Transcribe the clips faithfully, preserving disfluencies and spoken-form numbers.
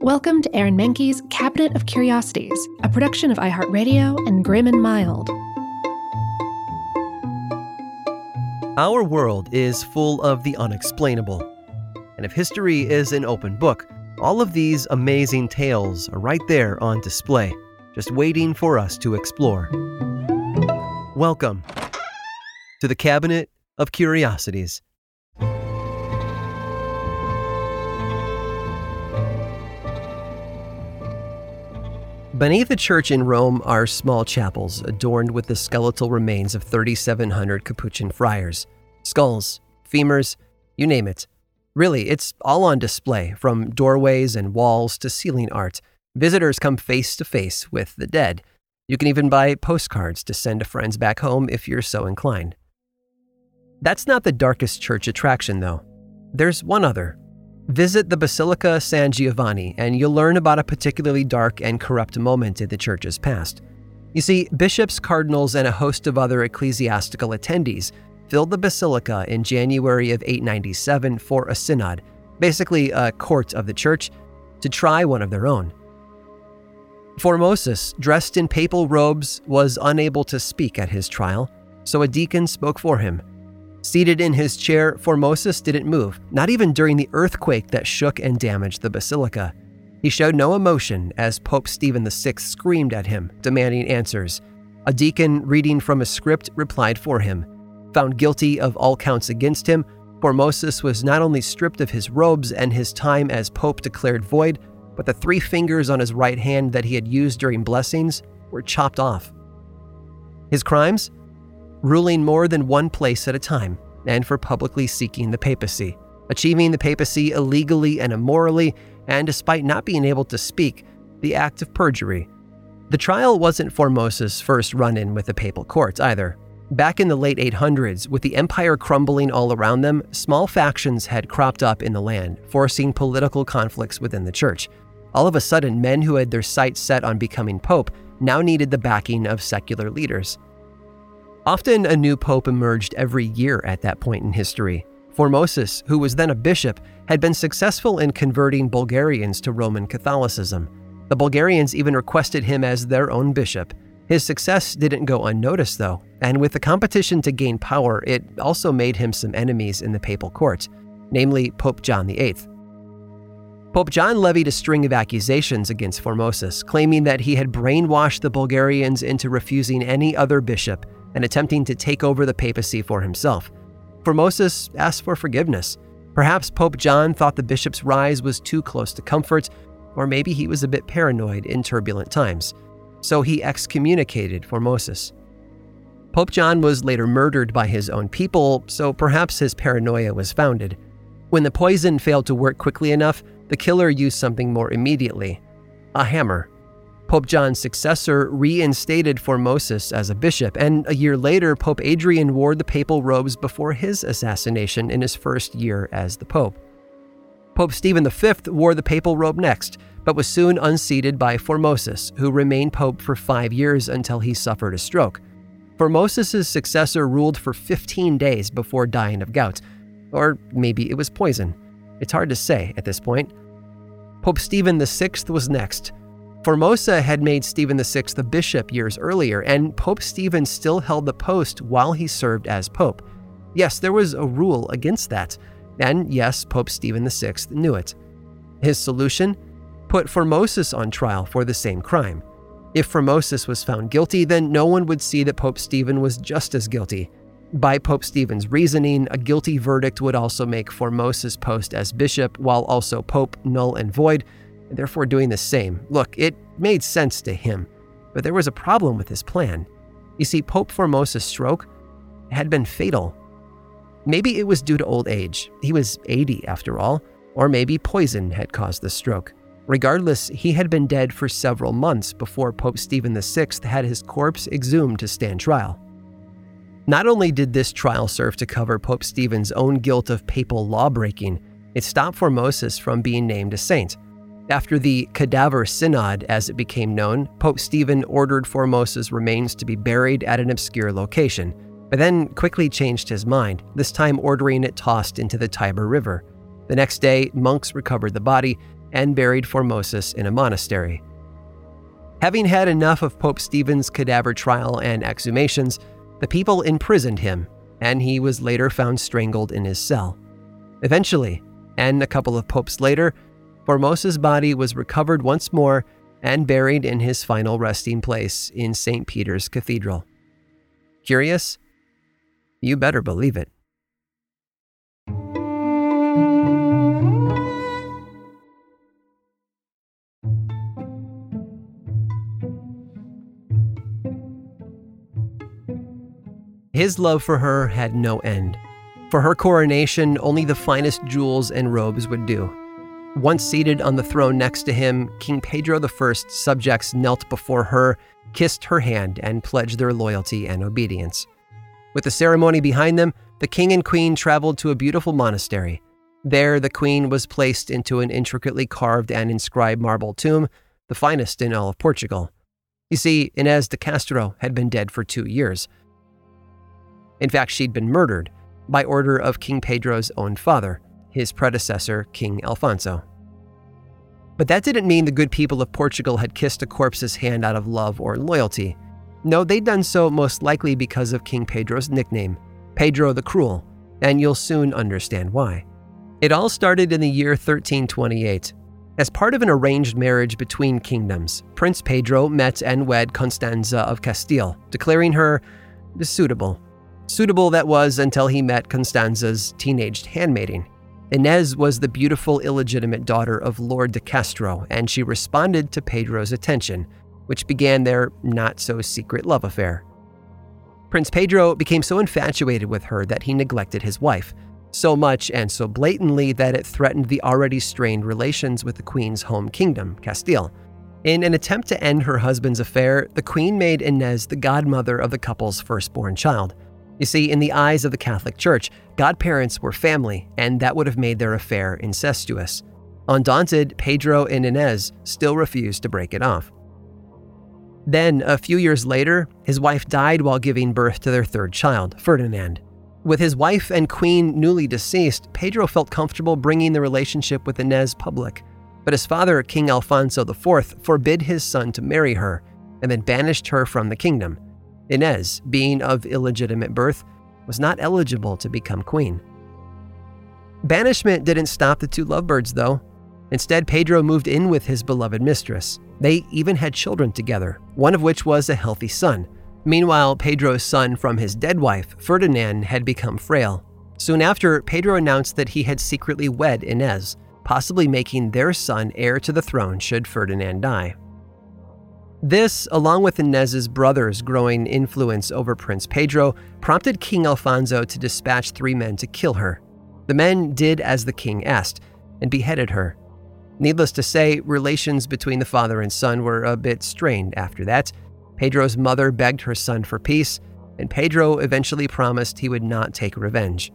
Welcome to Aaron Mahnke's Cabinet of Curiosities, a production of iHeartRadio and Grim and Mild. Our world is full of the unexplainable. And if history is an open book, all of these amazing tales are right there on display, just waiting for us to explore. Welcome to the Cabinet of Curiosities. Beneath a church in Rome are small chapels adorned with the skeletal remains of thirty-seven hundred Capuchin friars. Skulls, femurs, you name it. Really, it's all on display, from doorways and walls to ceiling art. Visitors come face to face with the dead. You can even buy postcards to send to friends back home if you're so inclined. That's not the darkest church attraction, though. There's one other. Visit the Basilica San Giovanni, and you'll learn about a particularly dark and corrupt moment in the church's past. You see, bishops, cardinals, and a host of other ecclesiastical attendees filled the basilica in January of eight ninety-seven for a synod, basically a court of the church, to try one of their own. Formosus, dressed in papal robes, was unable to speak at his trial, so a deacon spoke for him. Seated in his chair, Formosus didn't move, not even during the earthquake that shook and damaged the basilica. He showed no emotion as Pope Stephen the Sixth screamed at him, demanding answers. A deacon reading from a script replied for him. Found guilty of all counts against him, Formosus was not only stripped of his robes and his time as pope declared void, but the three fingers on his right hand that he had used during blessings were chopped off. His crimes? Ruling more than one place at a time, and for publicly seeking the papacy, achieving the papacy illegally and immorally, and despite not being able to speak, the act of perjury. The trial wasn't Formosus' first run-in with the papal court either. Back in the late eight hundreds, with the empire crumbling all around them, small factions had cropped up in the land, forcing political conflicts within the church. All of a sudden, men who had their sights set on becoming pope now needed the backing of secular leaders. Often a new pope emerged every year at that point in history. Formosus, who was then a bishop, had been successful in converting Bulgarians to Roman Catholicism. The Bulgarians even requested him as their own bishop. His success didn't go unnoticed, though, and with the competition to gain power, it also made him some enemies in the papal court, namely Pope John the Eighth. Pope John levied a string of accusations against Formosus, claiming that he had brainwashed the Bulgarians into refusing any other bishop and attempting to take over the papacy for himself. Formosus asked for forgiveness. Perhaps Pope John thought the bishop's rise was too close to comfort, or maybe he was a bit paranoid in turbulent times. So he excommunicated Formosus. Pope John was later murdered by his own people, so perhaps his paranoia was founded. When the poison failed to work quickly enough, the killer used something more immediately: a hammer. Pope John's successor reinstated Formosus as a bishop, and a year later, Pope Adrian wore the papal robes before his assassination in his first year as the pope. Pope Stephen the Fifth wore the papal robe next, but was soon unseated by Formosus, who remained pope for five years until he suffered a stroke. Formosus' successor ruled for fifteen days before dying of gout, or maybe it was poison. It's hard to say at this point. Pope Stephen the Sixth was next. Formosa had made Stephen the Sixth a bishop years earlier, and Pope Stephen still held the post while he served as pope. Yes, there was a rule against that, and yes, Pope Stephen the Sixth knew it. His solution? Put Formosus on trial for the same crime. If Formosus was found guilty, then no one would see that Pope Stephen was just as guilty. By Pope Stephen's reasoning, a guilty verdict would also make Formosus' post as bishop, while also pope, null and void, and therefore doing the same. Look, it made sense to him, but there was a problem with his plan. You see, Pope Formosus' stroke had been fatal. Maybe it was due to old age. He was eighty after all, or maybe poison had caused the stroke. Regardless, he had been dead for several months before Pope Stephen the Sixth had his corpse exhumed to stand trial. Not only did this trial serve to cover Pope Stephen's own guilt of papal law-breaking, it stopped Formosus from being named a saint. After the Cadaver Synod, as it became known, Pope Stephen ordered Formosus' remains to be buried at an obscure location, but then quickly changed his mind, this time ordering it tossed into the Tiber River. The next day, monks recovered the body, and buried Formosus in a monastery. Having had enough of Pope Stephen's cadaver trial and exhumations, the people imprisoned him, and he was later found strangled in his cell. Eventually, and a couple of popes later, Formosus' body was recovered once more and buried in his final resting place in Saint Peter's Cathedral. Curious? You better believe it. His love for her had no end. For her coronation, only the finest jewels and robes would do. Once seated on the throne next to him, King Pedro the First's subjects knelt before her, kissed her hand, and pledged their loyalty and obedience. With the ceremony behind them, the king and queen traveled to a beautiful monastery. There, the queen was placed into an intricately carved and inscribed marble tomb, the finest in all of Portugal. You see, Inés de Castro had been dead for two years. In fact, she'd been murdered by order of King Pedro's own father, his predecessor, King Alfonso. But that didn't mean the good people of Portugal had kissed a corpse's hand out of love or loyalty. No, they'd done so most likely because of King Pedro's nickname, Pedro the Cruel, and you'll soon understand why. It all started in the year thirteen twenty-eight. As part of an arranged marriage between kingdoms, Prince Pedro met and wed Constanza of Castile, declaring her suitable. Suitable that was until he met Constanza's teenaged handmaiden. Inés was the beautiful illegitimate daughter of Lord de Castro, and she responded to Pedro's attention, which began their not-so-secret love affair. Prince Pedro became so infatuated with her that he neglected his wife, so much and so blatantly that it threatened the already strained relations with the queen's home kingdom, Castile. In an attempt to end her husband's affair, the queen made Inés the godmother of the couple's firstborn child. You see, in the eyes of the Catholic Church, godparents were family, and that would have made their affair incestuous. Undaunted, Pedro and Inés still refused to break it off. Then, a few years later, his wife died while giving birth to their third child, Ferdinand. With his wife and queen newly deceased, Pedro felt comfortable bringing the relationship with Inés public. But his father, King Alfonso the Fourth, forbid his son to marry her, and then banished her from the kingdom. Inés, being of illegitimate birth, was not eligible to become queen. Banishment didn't stop the two lovebirds, though. Instead, Pedro moved in with his beloved mistress. They even had children together, one of which was a healthy son. Meanwhile, Pedro's son from his dead wife, Ferdinand, had become frail. Soon after, Pedro announced that he had secretly wed Inés, possibly making their son heir to the throne should Ferdinand die. This, along with Inés's brother's growing influence over Prince Pedro, prompted King Alfonso to dispatch three men to kill her. The men did as the king asked and beheaded her. Needless to say, relations between the father and son were a bit strained after that. Pedro's mother begged her son for peace, and Pedro eventually promised he would not take revenge.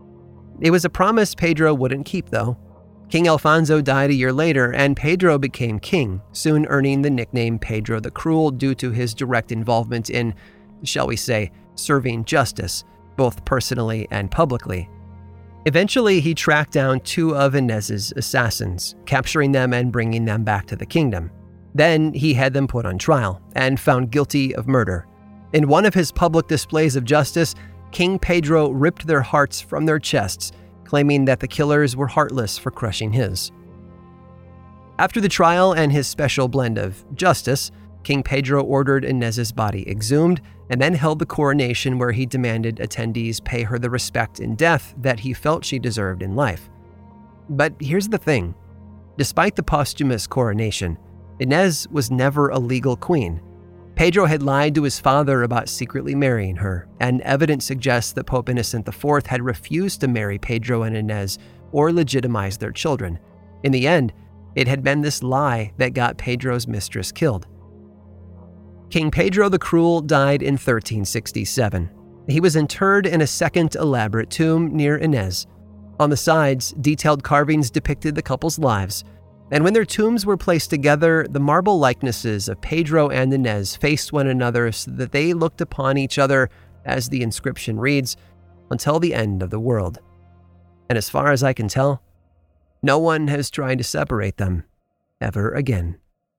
It was a promise Pedro wouldn't keep, though. King Alfonso died a year later, and Pedro became king, soon earning the nickname Pedro the Cruel due to his direct involvement in, shall we say, serving justice, both personally and publicly. Eventually, he tracked down two of Inés's assassins, capturing them and bringing them back to the kingdom. Then he had them put on trial and found guilty of murder. In one of his public displays of justice, King Pedro ripped their hearts from their chests, claiming that the killers were heartless for crushing his. After the trial and his special blend of justice, King Pedro ordered Inés's body exhumed and then held the coronation where he demanded attendees pay her the respect in death that he felt she deserved in life. But here's the thing. Despite the posthumous coronation, Inés was never a legal queen. Pedro had lied to his father about secretly marrying her, and evidence suggests that Pope Innocent the Fourth had refused to marry Pedro and Inés or legitimize their children. In the end, it had been this lie that got Pedro's mistress killed. King Pedro the Cruel died in thirteen sixty-seven. He was interred in a second elaborate tomb near Inés. On the sides, detailed carvings depicted the couple's lives, and when their tombs were placed together, the marble likenesses of Pedro and Inés faced one another so that they looked upon each other, as the inscription reads, until the end of the world. And as far as I can tell, No one has tried to separate them ever again.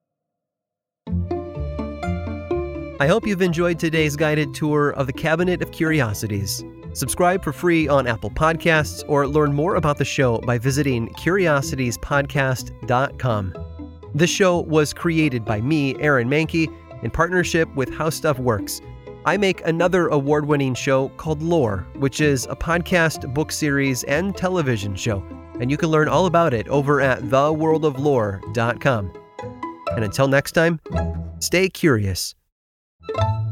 I hope you've enjoyed today's guided tour of the Cabinet of Curiosities. Subscribe for free on Apple Podcasts or learn more about the show by visiting curiosities podcast dot com. This show was created by me, Aaron Mahnke, in partnership with How Stuff Works. I make another award-winning show called Lore, which is a podcast, book series, and television show, and you can learn all about it over at the world of lore dot com. And until next time, stay curious.